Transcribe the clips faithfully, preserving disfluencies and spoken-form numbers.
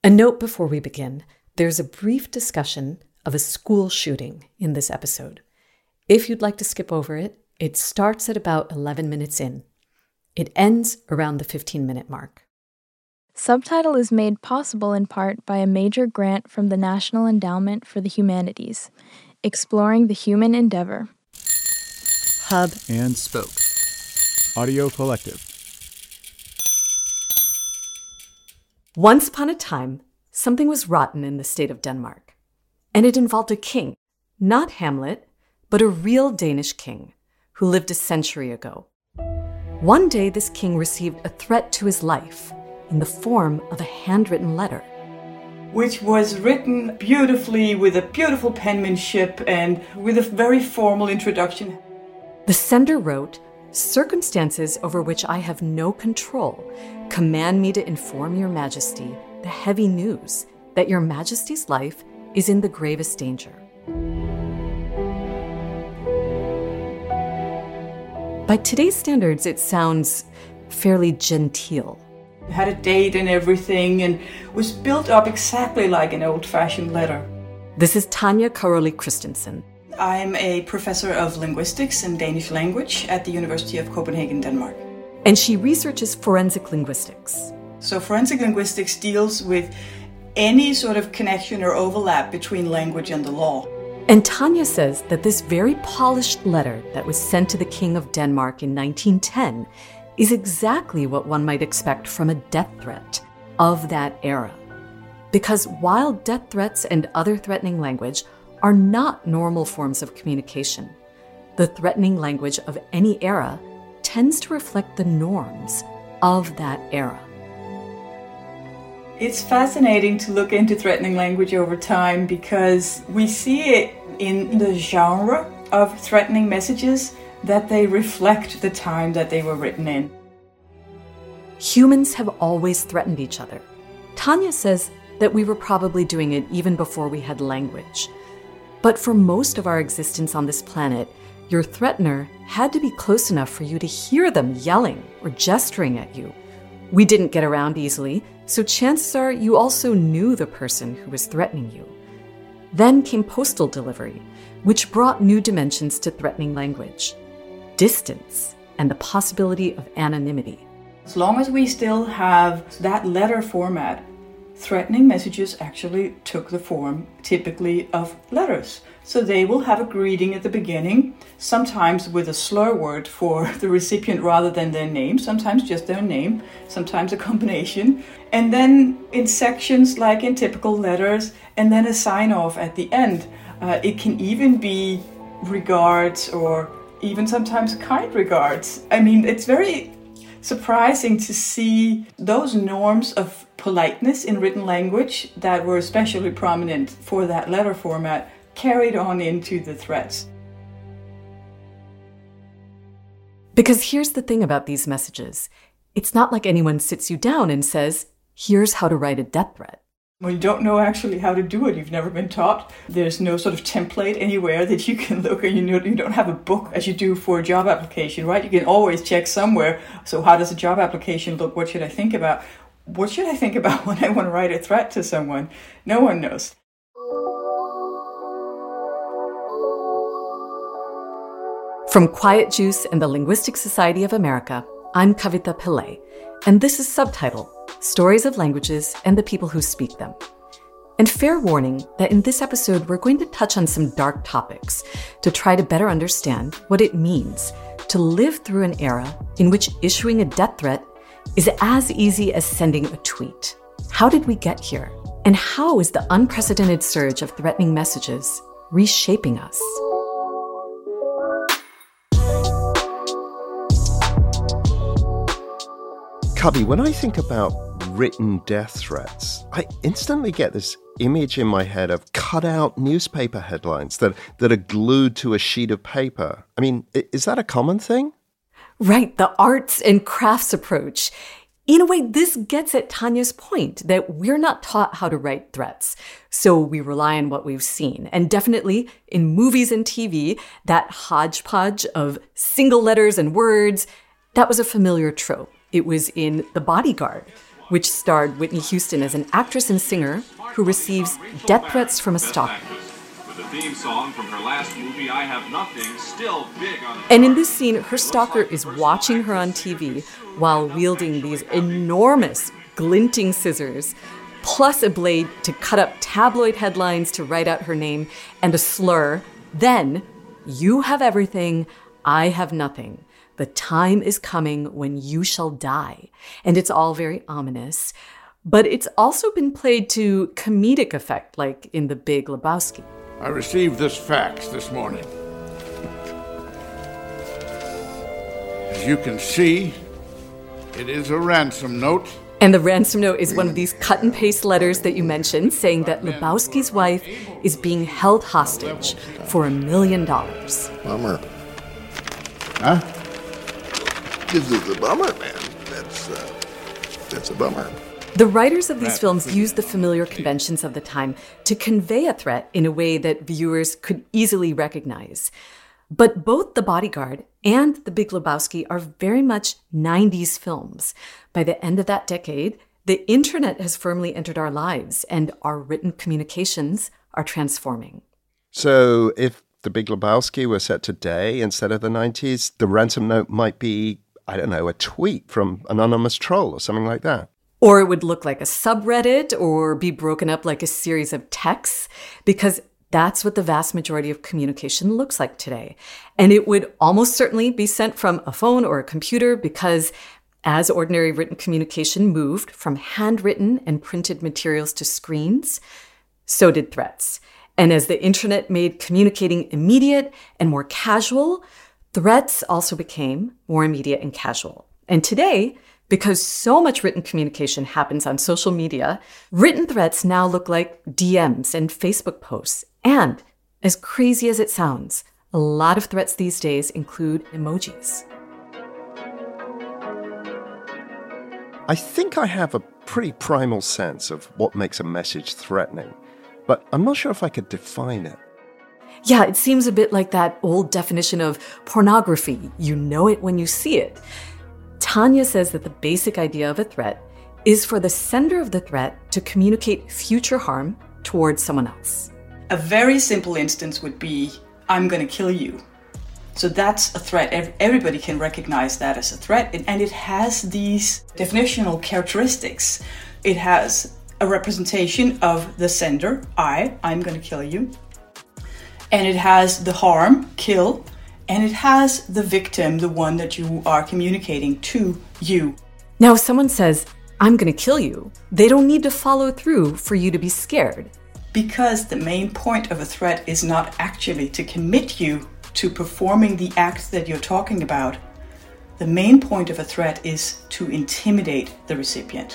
A note before we begin, there's a brief discussion of a school shooting in this episode. If you'd like to skip over it, it starts at about eleven minutes in. It ends around the fifteen-minute mark. Subtitle is made possible in part by a major grant from the National Endowment for the Humanities, Exploring the Human Endeavor. Hub and Spoke. Audio Collective. Once upon a time, something was rotten in the state of Denmark. And it involved a king, not Hamlet, but a real Danish king who lived a century ago. One day, this king received a threat to his life in the form of a handwritten letter, which was written beautifully with a beautiful penmanship and with a very formal introduction. The sender wrote, "Circumstances over which I have no control command me to inform your majesty the heavy news that your majesty's life is in the gravest danger." By today's standards, it sounds fairly genteel. It had a date and everything and was built up exactly like an old-fashioned letter. This is Tanja Karoli Christensen. I'm a professor of linguistics and Danish language at the University of Copenhagen, Denmark. And she researches forensic linguistics. So forensic linguistics deals with any sort of connection or overlap between language and the law. And Tanja says that this very polished letter that was sent to the King of Denmark in nineteen ten is exactly what one might expect from a death threat of that era. Because while death threats and other threatening language are not normal forms of communication, the threatening language of any era tends to reflect the norms of that era. It's fascinating to look into threatening language over time because we see it in the genre of threatening messages that they reflect the time that they were written in. Humans have always threatened each other. Tanja says that we were probably doing it even before we had language. But for most of our existence on this planet, your threatener had to be close enough for you to hear them yelling or gesturing at you. We didn't get around easily, so chances are you also knew the person who was threatening you. Then came postal delivery, which brought new dimensions to threatening language: distance and the possibility of anonymity. As long as we still have that letter format, threatening messages actually took the form, typically, of letters. So they will have a greeting at the beginning, sometimes with a slur word for the recipient rather than their name, sometimes just their name, sometimes a combination. And then in sections, like in typical letters, and then a sign-off at the end. Uh, it can even be regards or even sometimes kind regards. I mean, it's very surprising to see those norms of politeness in written language that were especially prominent for that letter format carried on into the threats. Because here's the thing about these messages. It's not like anyone sits you down and says, here's how to write a death threat. Well, you don't know actually how to do it. You've never been taught. There's no sort of template anywhere that you can look at. You know, you don't have a book as you do for a job application, right? You can always check somewhere. So how does a job application look? What should I think about? What should I think about when I want to write a threat to someone? No one knows. From Quiet Juice and the Linguistic Society of America, I'm Kavita Pillai, and this is Subtitle: Stories of Languages and the People Who Speak Them. And fair warning that in this episode, we're going to touch on some dark topics to try to better understand what it means to live through an era in which issuing a death threat is as easy as sending a tweet. How did we get here? And how is the unprecedented surge of threatening messages reshaping us? Cubby, when I think about written death threats, I instantly get this image in my head of cut-out newspaper headlines that, that are glued to a sheet of paper. I mean, is that a common thing? Right, the arts and crafts approach. In a way, this gets at Tanja's point that we're not taught how to write threats. So we rely on what we've seen. And definitely in movies and T V, that hodgepodge of single letters and words, that was a familiar trope. It was in The Bodyguard, which starred Whitney Houston as an actress and singer who receives death threats from a stalker. With the theme song from her last movie, I Have Nothing, still big on the And in this scene, her stalker is watching her on T V while wielding these enormous, glinting scissors, plus a blade to cut up tabloid headlines to write out her name, and a slur. Then, you have everything, I have nothing. The time is coming when you shall die. And it's all very ominous. But it's also been played to comedic effect, like in The Big Lebowski. I received this fax this morning. As you can see, it is a ransom note. And the ransom note is one of these cut and paste letters that you mentioned, saying that Lebowski's wife is being held hostage for a million dollars. Bummer. Huh? This is a bummer, man. That's, uh, that's a bummer. The writers of these films used the familiar conventions of the time to convey a threat in a way that viewers could easily recognize. But both The Bodyguard and The Big Lebowski are very much nineties films. By the end of that decade, the internet has firmly entered our lives, and our written communications are transforming. So if The Big Lebowski were set today instead of the nineties, the ransom note might be, I don't know, a tweet from an anonymous troll or something like that. Or it would look like a subreddit or be broken up like a series of texts, because that's what the vast majority of communication looks like today. And it would almost certainly be sent from a phone or a computer, because as ordinary written communication moved from handwritten and printed materials to screens, so did threats. And as the internet made communicating immediate and more casual, threats also became more immediate and casual. And today, because so much written communication happens on social media, written threats now look like D Ms and Facebook posts. And as crazy as it sounds, a lot of threats these days include emojis. I think I have a pretty primal sense of what makes a message threatening, but I'm not sure if I could define it. Yeah, it seems a bit like that old definition of pornography. You know it when you see it. Tanya says that the basic idea of a threat is for the sender of the threat to communicate future harm towards someone else. A very simple instance would be, I'm going to kill you. So that's a threat. Everybody can recognize that as a threat. And it has these definitional characteristics. It has a representation of the sender, I, I'm going to kill you. And it has the harm, kill. And it has the victim, the one that you are communicating to, you. Now, if someone says, I'm going to kill you, they don't need to follow through for you to be scared. Because the main point of a threat is not actually to commit you to performing the act that you're talking about. The main point of a threat is to intimidate the recipient.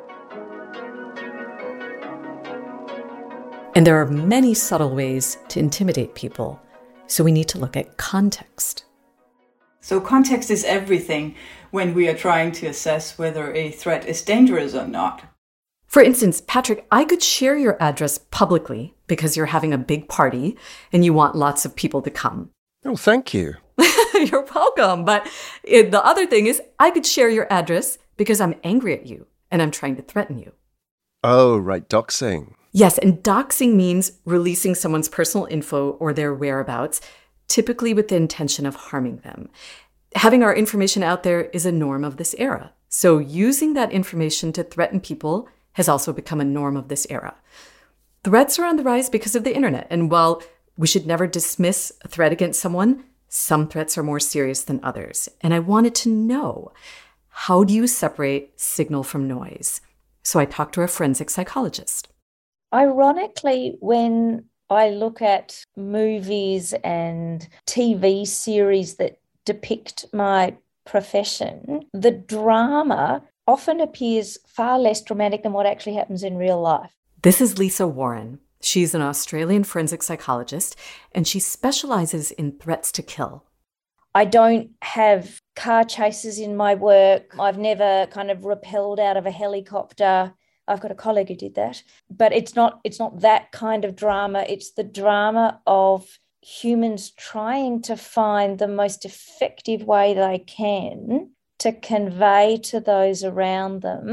And there are many subtle ways to intimidate people. So we need to look at context. So context is everything when we are trying to assess whether a threat is dangerous or not. For instance, Patrick, I could share your address publicly because you're having a big party and you want lots of people to come. Oh, thank you. You're welcome. But it, the other thing is, I could share your address because I'm angry at you and I'm trying to threaten you. Oh, right, doxing. Yes, and doxing means releasing someone's personal info or their whereabouts, typically with the intention of harming them. Having our information out there is a norm of this era. So using that information to threaten people has also become a norm of this era. Threats are on the rise because of the internet. And while we should never dismiss a threat against someone, some threats are more serious than others. And I wanted to know, how do you separate signal from noise? So I talked to a forensic psychologist. Ironically, when I look at movies and T V series that depict my profession, the drama often appears far less dramatic than what actually happens in real life. This is Lisa Warren. She's an Australian forensic psychologist, and she specializes in threats to kill. I don't have car chases in my work. I've never kind of rappelled out of a helicopter. I've got a colleague who did that. But it's not it's not that kind of drama. It's the drama of humans trying to find the most effective way they can to convey to those around them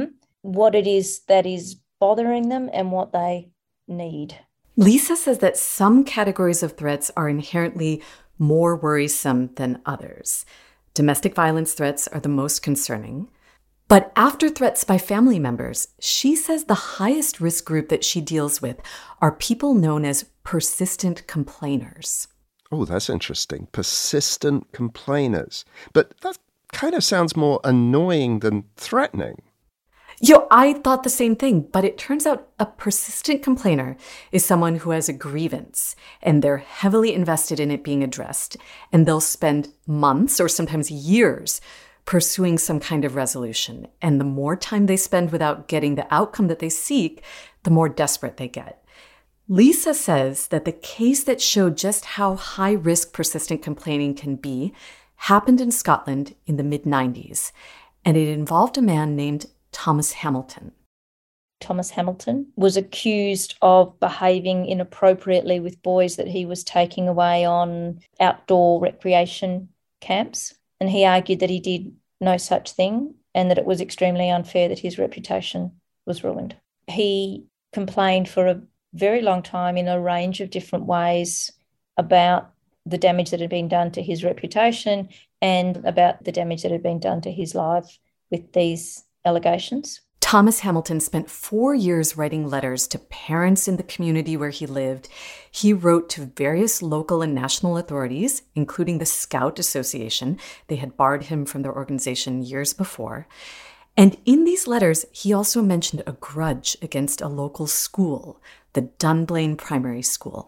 what it is that is bothering them and what they need. Lisa says that some categories of threats are inherently more worrisome than others. Domestic violence threats are the most concerning. But after threats by family members, she says the highest risk group that she deals with are people known as persistent complainers. Oh, that's interesting. Persistent complainers. But that kind of sounds more annoying than threatening. Yo, I thought the same thing, but it turns out a persistent complainer is someone who has a grievance and they're heavily invested in it being addressed, and they'll spend months or sometimes years pursuing some kind of resolution. And the more time they spend without getting the outcome that they seek, the more desperate they get. Lisa says that the case that showed just how high risk persistent complaining can be happened in Scotland in the mid nineties, and it involved a man named Thomas Hamilton. Thomas Hamilton was accused of behaving inappropriately with boys that he was taking away on outdoor recreation camps. And he argued that he did no such thing and that it was extremely unfair that his reputation was ruined. He complained for a very long time in a range of different ways about the damage that had been done to his reputation and about the damage that had been done to his life with these allegations. Thomas Hamilton spent four years writing letters to parents in the community where he lived. He wrote to various local and national authorities, including the Scout Association. They had barred him from their organization years before. And in these letters, he also mentioned a grudge against a local school, the Dunblane Primary School.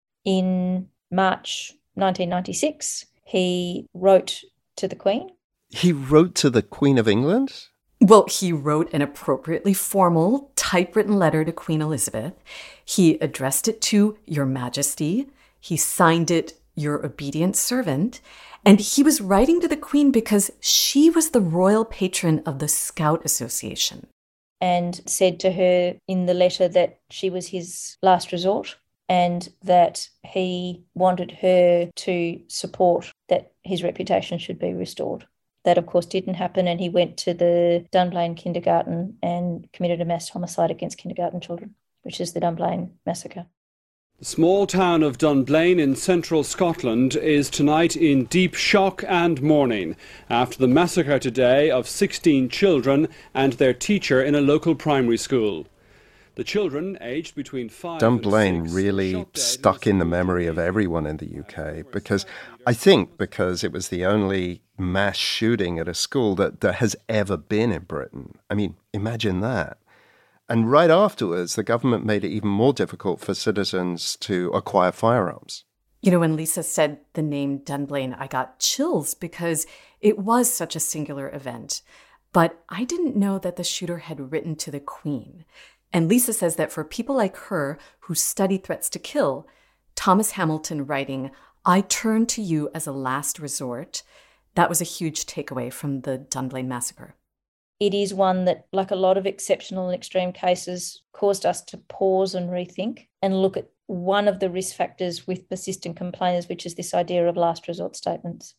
In March nineteen ninety-six, he wrote to the Queen. He wrote to the Queen of England? Well, he wrote an appropriately formal, typewritten letter to Queen Elizabeth. He addressed it to Your Majesty. He signed it, Your Obedient Servant. And he was writing to the Queen because she was the royal patron of the Scout Association. And said to her in the letter that she was his last resort and that he wanted her to support that his reputation should be restored. That, of course, didn't happen, and he went to the Dunblane kindergarten and committed a mass homicide against kindergarten children, which is the Dunblane massacre. The small town of Dunblane in central Scotland is tonight in deep shock and mourning after the massacre today of sixteen children and their teacher in a local primary school. The children, aged between five Dunblane and six, really stuck in the memory of everyone in the U K because, I think, because it was the only mass shooting at a school that, that has ever been in Britain. I mean, imagine that. And right afterwards, the government made it even more difficult for citizens to acquire firearms. You know, when Lisa said the name Dunblane, I got chills because it was such a singular event. But I didn't know that the shooter had written to the Queen. And Lisa says that for people like her who study threats to kill, Thomas Hamilton writing, I turn to you as a last resort, that was a huge takeaway from the Dunblane massacre. It is one that, like a lot of exceptional and extreme cases, caused us to pause and rethink and look at one of the risk factors with persistent complainers, which is this idea of last resort statements.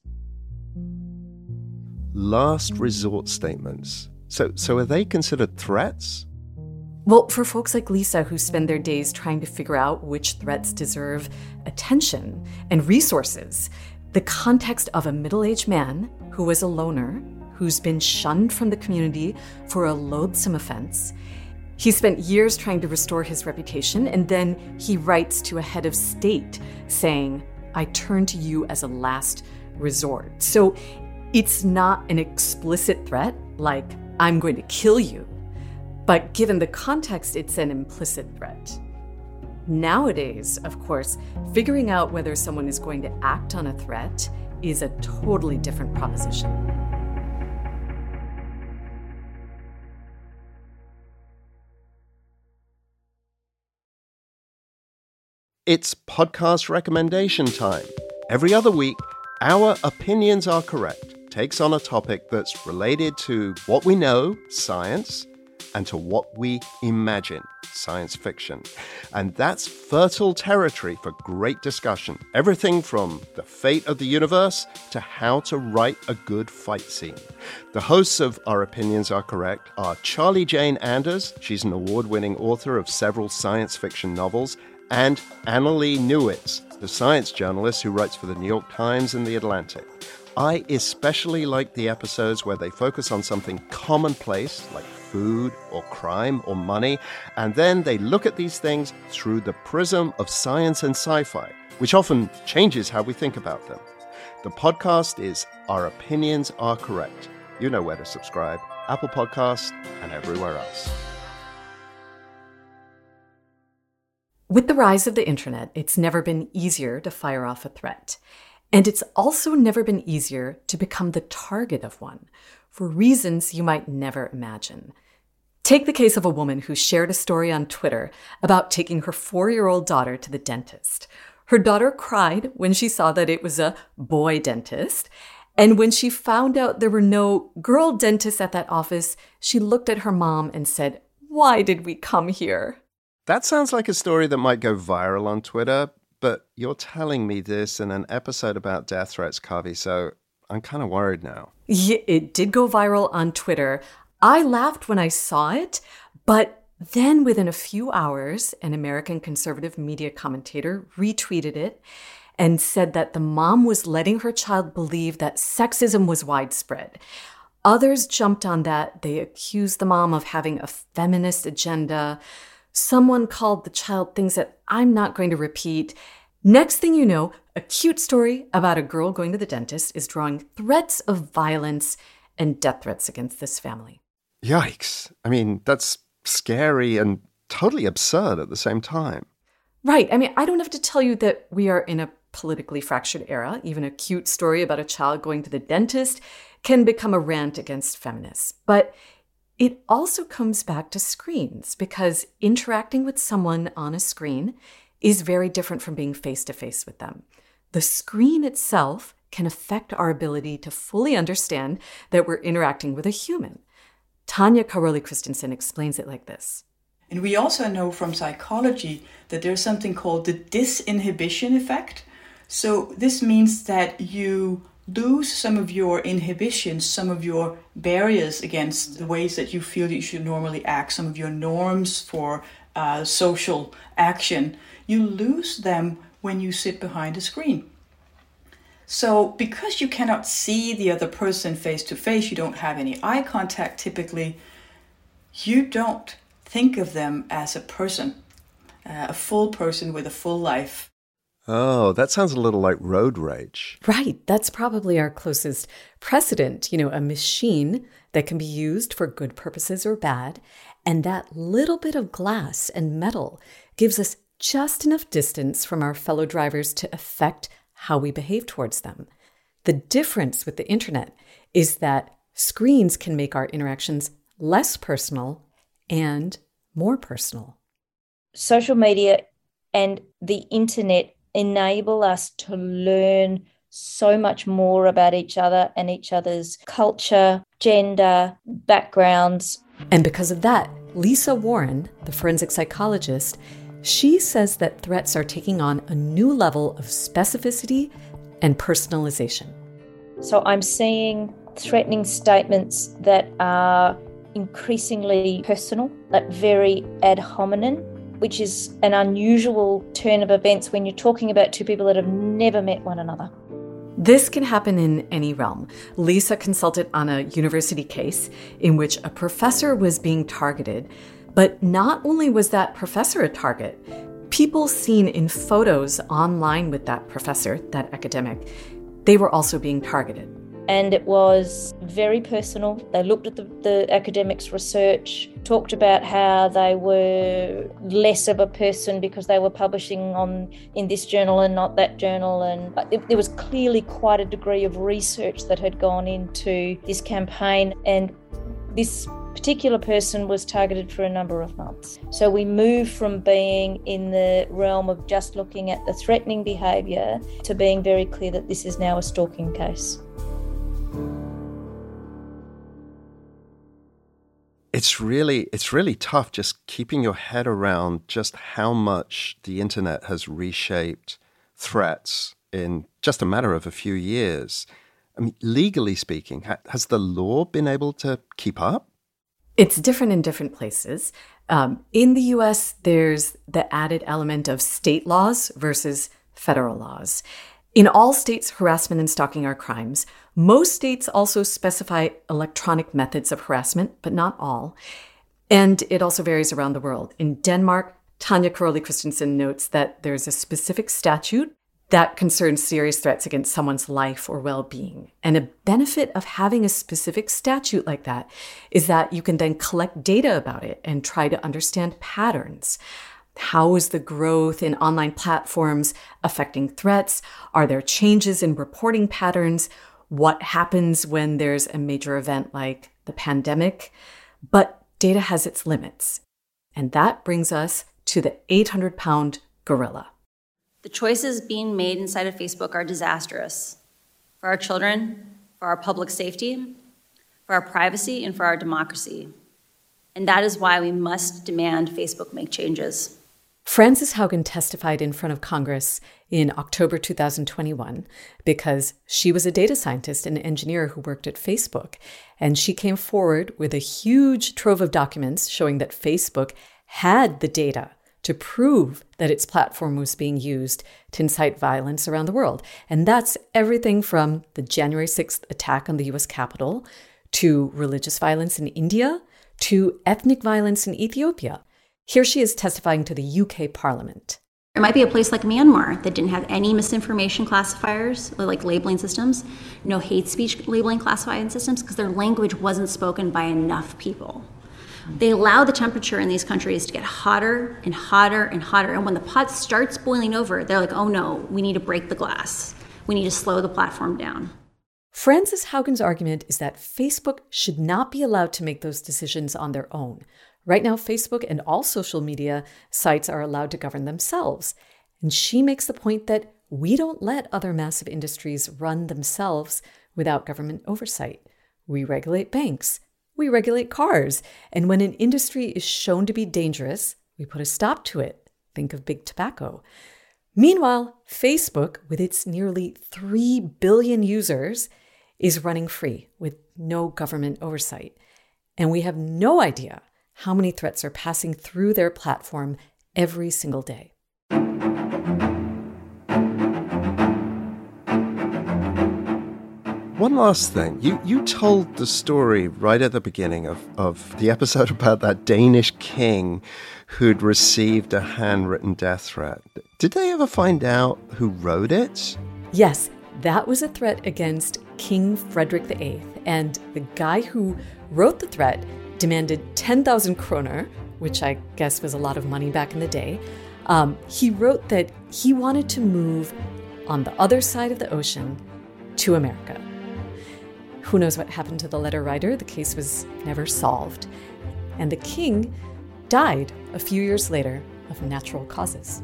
Last resort statements. So, so are they considered threats? Well, for folks like Lisa who spend their days trying to figure out which threats deserve attention and resources, the context of a middle-aged man who was a loner, who's been shunned from the community for a loathsome offense. He spent years trying to restore his reputation, and then he writes to a head of state saying, I turn to you as a last resort. So it's not an explicit threat like, I'm going to kill you. But given the context, it's an implicit threat. Nowadays, of course, figuring out whether someone is going to act on a threat is a totally different proposition. It's podcast recommendation time. Every other week, Our Opinions Are Correct takes on a topic that's related to what we know, science, and to what we imagine, science fiction. And that's fertile territory for great discussion. Everything from the fate of the universe to how to write a good fight scene. The hosts of Our Opinions Are Correct are Charlie Jane Anders, she's an award-winning author of several science fiction novels, and Annalee Newitz, the science journalist who writes for the New York Times and the Atlantic. I especially like the episodes where they focus on something commonplace, like food or crime or money, and then they look at these things through the prism of science and sci-fi, which often changes how we think about them. The podcast is Our Opinions Are Correct. You know where to subscribe, Apple Podcasts and everywhere else. With the rise of the internet, it's never been easier to fire off a threat. And it's also never been easier to become the target of one, for reasons you might never imagine. Take the case of a woman who shared a story on Twitter about taking her four-year-old daughter to the dentist. Her daughter cried when she saw that it was a boy dentist. And when she found out there were no girl dentists at that office, she looked at her mom and said, "Why did we come here?" That sounds like a story that might go viral on Twitter, but you're telling me this in an episode about death threats, Kavi, so I'm kind of worried now. Yeah, it did go viral on Twitter. I laughed when I saw it, but then within a few hours, an American conservative media commentator retweeted it and said that the mom was letting her child believe that sexism was widespread. Others jumped on that. They accused the mom of having a feminist agenda. Someone called the child things that I'm not going to repeat. Next thing you know, a cute story about a girl going to the dentist is drawing threats of violence and death threats against this family. Yikes. I mean, that's scary and totally absurd at the same time. Right. I mean, I don't have to tell you that we are in a politically fractured era. Even a cute story about a child going to the dentist can become a rant against feminists. But it also comes back to screens, because interacting with someone on a screen is very different from being face-to-face with them. The screen itself can affect our ability to fully understand that we're interacting with a human. Tanya Karoli Christensen explains it like this. And we also know from psychology that there's something called the disinhibition effect. So this means that you lose some of your inhibitions, some of your barriers against the ways that you feel that you should normally act, some of your norms for uh, social action. You lose them when you sit behind a screen. So because you cannot see the other person face to face, you don't have any eye contact typically, you don't think of them as a person, uh, a full person with a full life. Oh, that sounds a little like road rage. Right. That's probably our closest precedent. You know, a machine that can be used for good purposes or bad. And that little bit of glass and metal gives us just enough distance from our fellow drivers to affect how we behave towards them. The difference with the internet is that screens can make our interactions less personal and more personal. Social media and the internet enable us to learn so much more about each other and each other's culture, gender, backgrounds. And because of that, Lisa Warren, the forensic psychologist, she says that threats are taking on a new level of specificity and personalization. So I'm seeing threatening statements that are increasingly personal, but very ad hominem, which is an unusual turn of events when you're talking about two people that have never met one another. This can happen in any realm. Lisa consulted on a university case in which a professor was being targeted, but not only was that professor a target, people seen in photos online with that professor, that academic, they were also being targeted. And it was very personal. They looked at the, the academics' research, talked about how they were less of a person because they were publishing on in this journal and not that journal. And it, there was clearly quite a degree of research that had gone into this campaign. And this particular person was targeted for a number of months. So we moved from being in the realm of just looking at the threatening behaviour to being very clear that this is now a stalking case. It it's really it's really tough just keeping your head around just how much the internet has reshaped threats in just a matter of a few years. I mean, legally speaking, ha- has the law been able to keep up? It's different in different places. Um, in the U S, there's the added element of state laws versus federal laws. In all states, harassment and stalking are crimes. Most states also specify electronic methods of harassment, but not all. And it also varies around the world. In Denmark, Tanja Karoli Christensen notes that there's a specific statute that concerns serious threats against someone's life or well-being. And a benefit of having a specific statute like that is that you can then collect data about it and try to understand patterns. How is the growth in online platforms affecting threats? Are there changes in reporting patterns? What happens when there's a major event like the pandemic? But data has its limits. And that brings us to the eight hundred pound gorilla. The choices being made inside of Facebook are disastrous for our children, for our public safety, for our privacy, and for our democracy. And that is why we must demand Facebook make changes. Frances Haugen testified in front of Congress in October two thousand twenty-one because she was a data scientist and engineer who worked at Facebook. And she came forward with a huge trove of documents showing that Facebook had the data to prove that its platform was being used to incite violence around the world. And that's everything from the January sixth attack on the U S Capitol to religious violence in India to ethnic violence in Ethiopia. Here she is testifying to the U K Parliament. It might be a place like Myanmar that didn't have any misinformation classifiers, like labeling systems, no hate speech labeling classifying systems, because their language wasn't spoken by enough people. They allow the temperature in these countries to get hotter and hotter and hotter. And when the pot starts boiling over, they're like, oh no, we need to break the glass. We need to slow the platform down. Frances Haugen's argument is that Facebook should not be allowed to make those decisions on their own. Right now, Facebook and all social media sites are allowed to govern themselves. And she makes the point that we don't let other massive industries run themselves without government oversight. We regulate banks. We regulate cars. And when an industry is shown to be dangerous, we put a stop to it. Think of big tobacco. Meanwhile, Facebook, with its nearly three billion users, is running free with no government oversight. And we have no idea how many threats are passing through their platform every single day. One last thing. You you told the story right at the beginning of, of the episode about that Danish king who'd received a handwritten death threat. Did they ever find out who wrote it? Yes, that was a threat against King Frederick the Eighth. And the guy who wrote the threat demanded ten thousand kroner, which I guess was a lot of money back in the day. Um, he wrote that he wanted to move on the other side of the ocean to America. Who knows what happened to the letter writer? The case was never solved. And the king died a few years later of natural causes.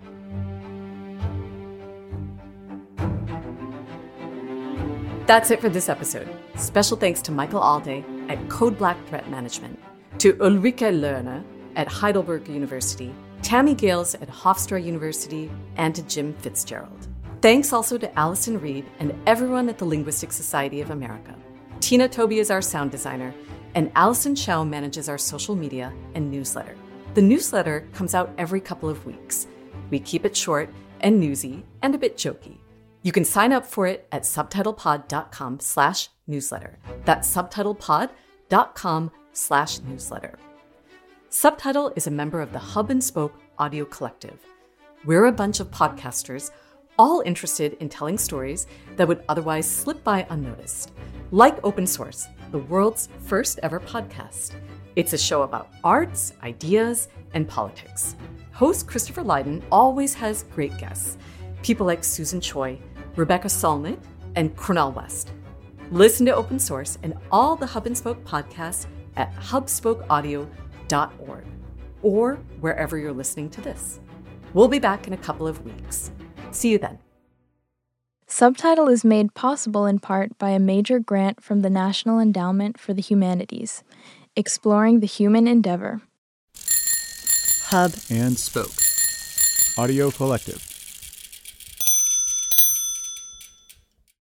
That's it for this episode. Special thanks to Michael Alde at Code Black Threat Management, to Ulrike Lerner at Heidelberg University, Tammy Gales at Hofstra University, and to Jim Fitzgerald. Thanks also to Allison Reed and everyone at the Linguistic Society of America. Tina Toby is our sound designer, and Allison Chow manages our social media and newsletter. The newsletter comes out every couple of weeks. We keep it short and newsy and a bit jokey. You can sign up for it at subtitlepod.com slash newsletter. That's subtitlepod.com slash newsletter. Subtitle is a member of the Hub and Spoke Audio Collective. We're a bunch of podcasters all interested in telling stories that would otherwise slip by unnoticed. Like Open Source, the world's first ever podcast. It's a show about arts, ideas, and politics. Host Christopher Lydon always has great guests. People like Susan Choi, Rebecca Solnit, and Cornel West. Listen to Open Source and all the Hub and Spoke podcasts at hub spoke audio dot org or wherever you're listening to this. We'll be back in a couple of weeks. See you then. Subtitle is made possible in part by a major grant from the National Endowment for the Humanities. exploring the human endeavor. Hub and Spoke. Audio Collective.